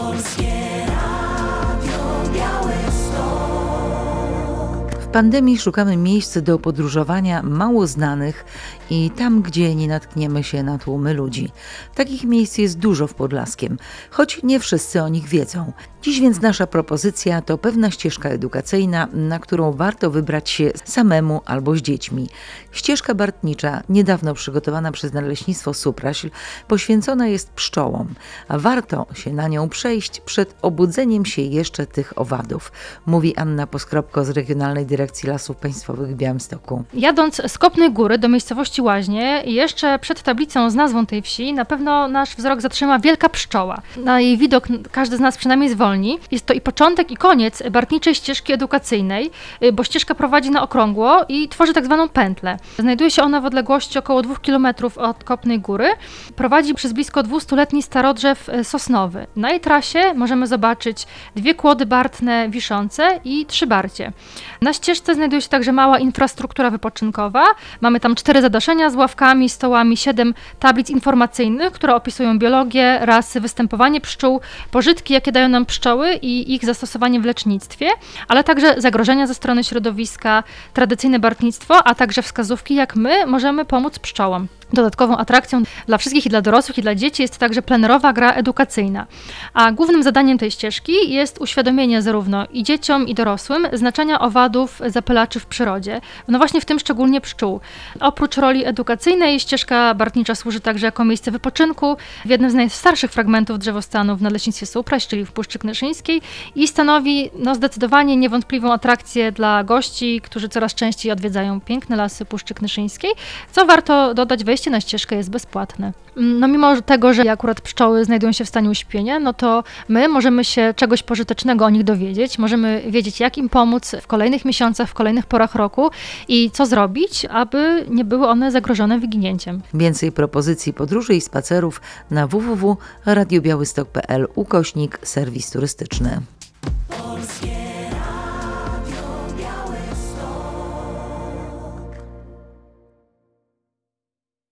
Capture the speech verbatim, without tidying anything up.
W pandemii szukamy miejsc do podróżowania mało znanych i tam, gdzie nie natkniemy się na tłumy ludzi. Takich miejsc jest dużo w Podlaskiem, choć nie wszyscy o nich wiedzą. Dziś więc nasza propozycja to pewna ścieżka edukacyjna, na którą warto wybrać się samemu albo z dziećmi. Ścieżka bartnicza, niedawno przygotowana przez Nadleśnictwo Supraśl, poświęcona jest pszczołom, a warto się na nią przejść przed obudzeniem się jeszcze tych owadów, mówi Anna Poskropko z Regionalnej Dyrekcji Lasów Państwowych w Białymstoku. Jadąc z Kopnej Góry do miejscowości Łaźnie, jeszcze przed tablicą z nazwą tej wsi, na pewno nasz wzrok zatrzyma wielka pszczoła. Na jej widok każdy z nas przynajmniej zwolni. Jest to i początek, i koniec bartniczej ścieżki edukacyjnej, bo ścieżka prowadzi na okrągło i tworzy tak zwaną pętlę. Znajduje się ona w odległości około dwóch kilometrów od Kopnej Góry. Prowadzi przez blisko dwustuletni starodrzew sosnowy. Na jej trasie możemy zobaczyć dwie kłody bartne wiszące i trzy barcie. Na ścieżce znajduje się także mała infrastruktura wypoczynkowa. Mamy tam cztery zadaszenia z ławkami, stołami, siedem tablic informacyjnych, które opisują biologię, rasy, występowanie pszczół, pożytki, jakie dają nam pszczoły i ich zastosowanie w lecznictwie, ale także zagrożenia ze strony środowiska, tradycyjne bartnictwo, a także wskazówki, jak my możemy pomóc pszczołom. Dodatkową atrakcją dla wszystkich, i dla dorosłych, i dla dzieci jest także plenerowa gra edukacyjna. A głównym zadaniem tej ścieżki jest uświadomienie zarówno i dzieciom, i dorosłym znaczenia owadów, zapylaczy w przyrodzie. No właśnie w tym szczególnie pszczół. Oprócz roli edukacyjnej ścieżka bartnicza służy także jako miejsce wypoczynku w jednym z najstarszych fragmentów drzewostanu w Nadleśnictwie Supraśl, czyli w Puszczy Knyszyńskiej, i stanowi no, zdecydowanie niewątpliwą atrakcję dla gości, którzy coraz częściej odwiedzają piękne lasy Puszczy Knyszyńskiej. Co warto dodać, wejście na ścieżkę jest bezpłatne. No mimo tego, że akurat pszczoły znajdują się w stanie uśpienia, no to my możemy się czegoś pożytecznego o nich dowiedzieć, możemy wiedzieć, jak im pomóc w kolejnych miesiącach, w kolejnych porach roku i co zrobić, aby nie były one zagrożone wyginięciem. Więcej propozycji podróży i spacerów na w w w kropka radio białystok kropka p l ukośnik serwis turystyczny.